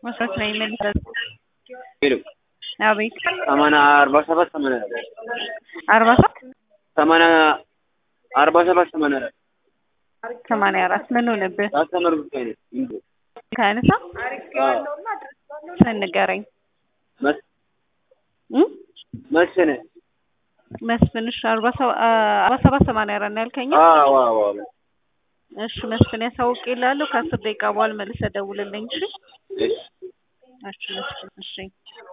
መስራት ነው የሚመልሰው። ሄሎ አቤት 47 84 ምን ሆነብህ? ታስተምር ብቻ ነው እንዴ? ካነሳ ሰንገረኝ መስነ መስፍንሽ 47 84 ነው ያልከኝ? አዎ አዎ። እሺ መስፍን ያሳውቅ ይላሉ። ከ10 ደቂቃ በኋላ መልሰህ ደውልልኝ። እሺ እሺ መስፍን እሺ